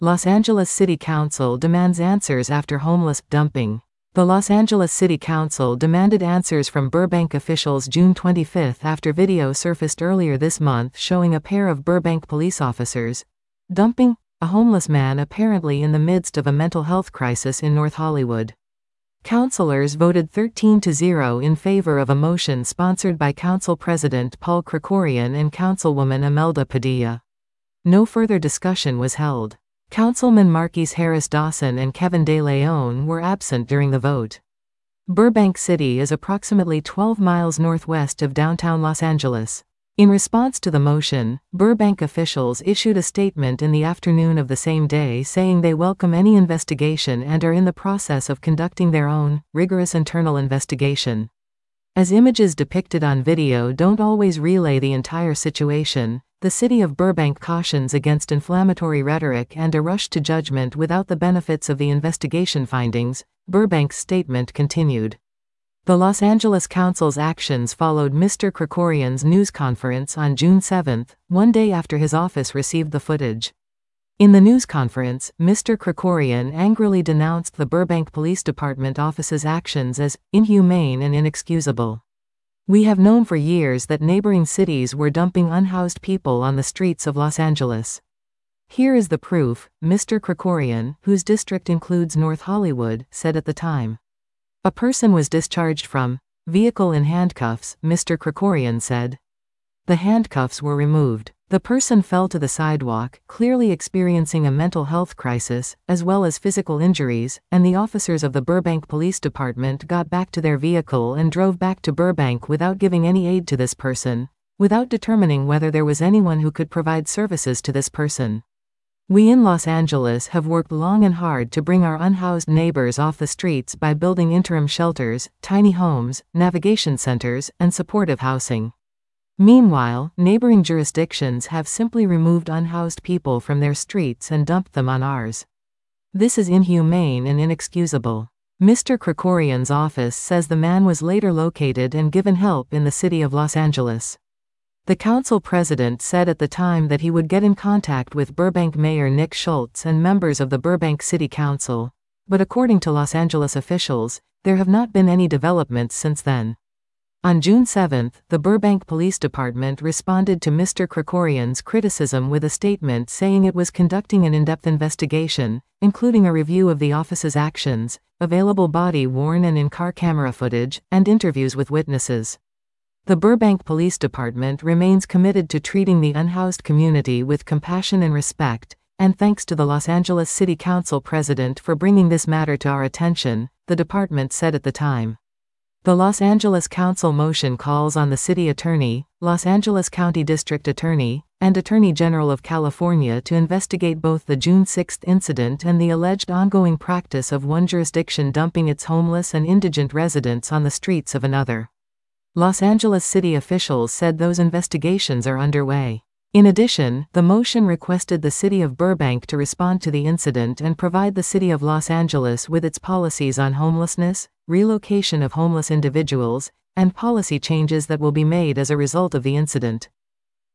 Los Angeles City Council demands answers after homeless dumping. The Los Angeles City Council demanded answers from Burbank officials June 25 after video surfaced earlier this month showing a pair of Burbank police officers dumping a homeless man apparently in the midst of a mental health crisis in North Hollywood. Councilors voted 13-0 in favor of a motion sponsored by Council President Paul Krikorian and Councilwoman Imelda Padilla. No further discussion was held. Councilman Marquise Harris Dawson and Kevin De Leon were absent during the vote. Burbank City is approximately 12 miles northwest of downtown Los Angeles. In response to the motion, Burbank officials issued a statement in the afternoon of the same day saying they welcome any investigation and are in the process of conducting their own rigorous internal investigation. As images depicted on video don't always relay the entire situation, the city of Burbank cautions against inflammatory rhetoric and a rush to judgment without the benefits of the investigation findings, Burbank's statement continued. The Los Angeles Council's actions followed Mr. Krikorian's news conference on June 7, one day after his office received the footage. In the news conference, Mr. Krikorian angrily denounced the Burbank Police Department office's actions as inhumane and inexcusable. "We have known for years that neighboring cities were dumping unhoused people on the streets of Los Angeles. Here is the proof," Mr. Krikorian, whose district includes North Hollywood, said at the time. "A person was discharged from vehicle in handcuffs," Mr. Krikorian said. The handcuffs were removed. The person fell to the sidewalk, clearly experiencing a mental health crisis, as well as physical injuries, and the officers of the Burbank Police Department got back to their vehicle and drove back to Burbank without giving any aid to this person, without determining whether there was anyone who could provide services to this person. "We in Los Angeles have worked long and hard to bring our unhoused neighbors off the streets by building interim shelters, tiny homes, navigation centers, and supportive housing. Meanwhile, neighboring jurisdictions have simply removed unhoused people from their streets and dumped them on ours. This is inhumane and inexcusable." Mr. Krikorian's office says the man was later located and given help in the city of Los Angeles. The council president said at the time that he would get in contact with Burbank Mayor Nick Schultz and members of the Burbank City Council, but according to Los Angeles officials, there have not been any developments since then. On June 7, the Burbank Police Department responded to Mr. Krikorian's criticism with a statement saying it was conducting an in-depth investigation, including a review of the office's actions, available body-worn and in-car camera footage, and interviews with witnesses. The Burbank Police Department remains committed to treating the unhoused community with compassion and respect, and thanks to the Los Angeles City Council president for bringing this matter to our attention, the department said at the time. The Los Angeles Council motion calls on the city attorney, Los Angeles County District Attorney, and Attorney General of California to investigate both the June 6 incident and the alleged ongoing practice of one jurisdiction dumping its homeless and indigent residents on the streets of another. Los Angeles city officials said those investigations are underway. In addition, the motion requested the city of Burbank to respond to the incident and provide the city of Los Angeles with its policies on homelessness, relocation of homeless individuals, and policy changes that will be made as a result of the incident.